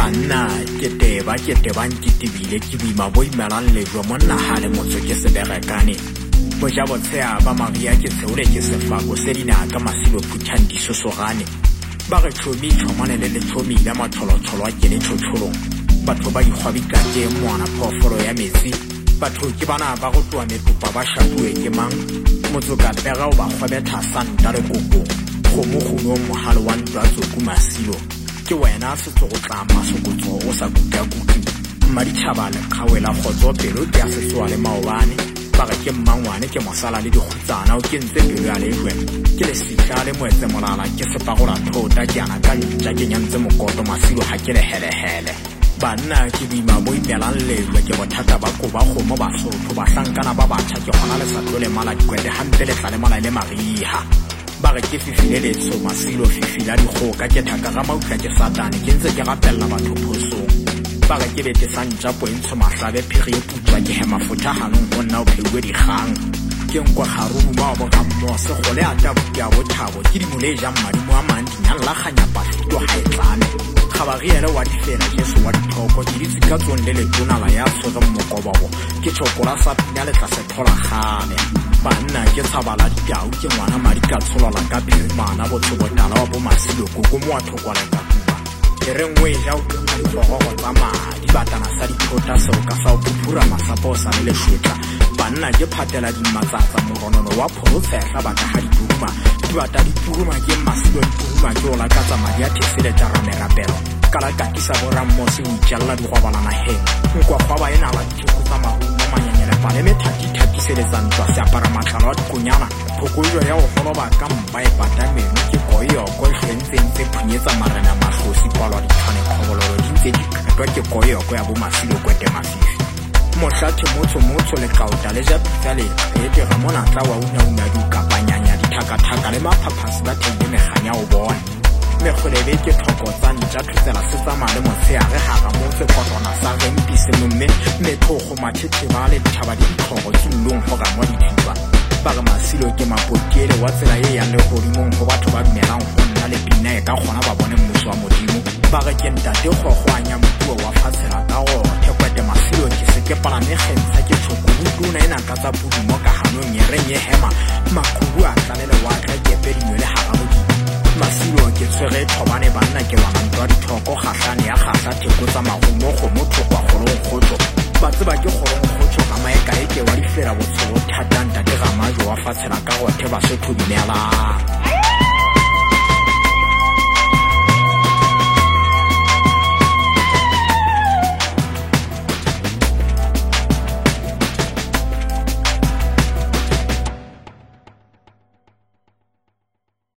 banna ke teba nkitibile ke boima bo imelang lejwa monna ha le motho ke seberekane boja botshea ba maria ke seole ke sefako se dinaka masilo phutandi sosogane ba re tšhomi tšhomane le letšhomi la matholotsholo a kene tšhotšholong batho ba ikgwabika ke moana phoofolo ya metsi batho ke bana ba go tloa metupa ba šapue ke mang motsoka pega o ba kgwebetha santa le kokong kgomo mohalo wa ntwa tsoku masilo ke wena setso go tla masokotso o sa kukakuki maditšhaba le kgawela kgotso pelo ke a sesoa le maobane ba re ke mmangwane ke mosala le dikgutsana o ke ntse pelo ya lejwe ke lesihla le moetse molala ke sepagola thota ke ana ka ntša ke nyantse mokoto masilo ga ke lehelehele banna ke boima bo imelang lejwe ke bothata ba koba kgomo basotho bahlankana ba batšha ke gona le satlo le mala dikwete gampe le tla le mala le mariha ba re ke fifile letso masilo fifila dikgoka ke thaka ga mautla ke satane ke ntse ke gapelela batho phosong ba re ke bete sa ntša poentsho mahlabe phiri e putswa ke hema fothaganong go nna o pheuwe dikgang ke nkwa garuma wa bogammose go le ata ya bothabo ke dimole e jang madimo a mang dinyallaganya pafito ga e tlame ga ba riele wa difela jesu wa dithoko ke ditse ka tsong le letonala ya tshwereng mokobogo ke tšhokola sa pina le tla se thola gane banna ke tshabala ditau ke ngwana madi ka tsholola ka pirimana botshobotala wa bomasilo koko mo wa thokwala ka kuba e re nngwe e ja o tloga dikgogogo tsa madi batana sa dithota seo ka sa o phuphura masapo o sa le lešwetla banna ke phatela dimmatsatsa moronono wa phorotshega baka ga dipuruma dibata dipuruma ke masilo dipuruma ke o lakatsa madi a thesele tša ramerapelo kala katisa borammose o itšalela digwabalana heng nkwa kgwaba e nala ditheko tsa marumo manyanyele paleme thatiseletsa ntwa se apara matlalo a dikonyana phokojo ya go goloba ka mpa e patameno ke koyoko e tlhentsentse phunyetsa marena matlhosi kwalwa ditshwane kgobololo di ntse dikgetwa ke koyoko ya bomasilo kwete mafifi mošathe motsho le kauta le ja pitsa le etega mo natla wa unauna dikapanyanya dithakathaka le maphaphasi ba theile meganya o bona mekgolebe ke tlhoko tsa ntša thutsela se tsamaya le motsheare gaga motse kotwana sa rempise momme methogo mathetheba le dithaba di ditlhogo tsullong go gangwa dithipa ba re masilo ke mapotiele wa tsela e yang le godimong go batho ba dumelang go nna le pina e ka kgona ba bone mmuso wa modimo ba re ke ntate kgogwanya mopuo wa fatshela ka gothe kwete masilo ke se ke palamegentsa ke tšhokolutuna e naka tsa pudumo ka ganong e reng e hema makhubu a tlalele wa ka kepe dinyo le gaga modimo masilo ke tshwere thobane banna ke banantwa dithoko gatlane ya gagla theko tsa magomo go motho kwa golong kgotso ba tseba ke golong kgotso ka maekae ke wa difera botsoro thatanta ke gamajo wa fatshela ka gothe basotho dinealang